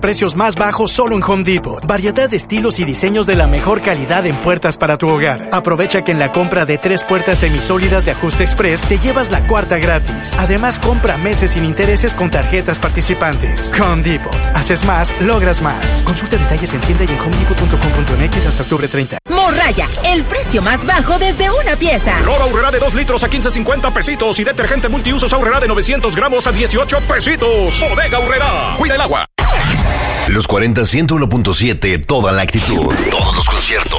Precios más bajos solo en Home Depot. Variedad de estilos y diseños de la mejor calidad en puertas para tu hogar. Aprovecha que en la compra de 3 puertas semisólidas de ajuste express te llevas la cuarta gratis. Además, compra meses sin intereses con tarjetas participantes. Home Depot. Haces más, logras más. Consulta detalles en tienda y en homedepot.com.mx hasta octubre 30. Morraya, el precio más bajo desde una pieza. Cloro Aurrera de 2 litros a 15.50 pesitos y detergente multiusos Aurrera de 900 gramos a 18 pesitos. Bodega Aurrera. Cuida el agua. Los 40 101.7, toda la actitud. Todos los conciertos.